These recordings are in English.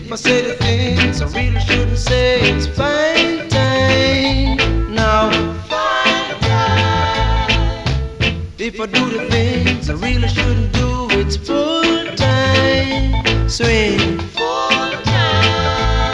If I say the things I really shouldn't say, it's fine time. Now, fine time. If I do the things I really shouldn't do, it's full time. Swing. Full time.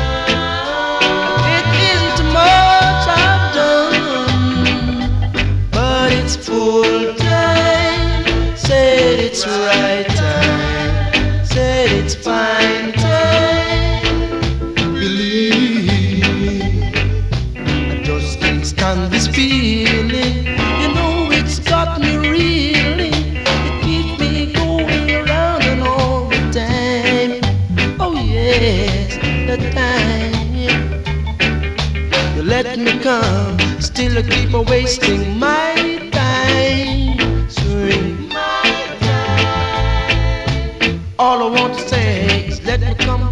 It isn't too much I've done, but it's full time. Said it's right time. Said it's fine time. Believe me, I just can't stand this feeling. You know it's got me reeling. It keeps me going around and all the time. Oh yes, the time. You let me come, still I keep on wasting my time. Swing. All I want to say is let me come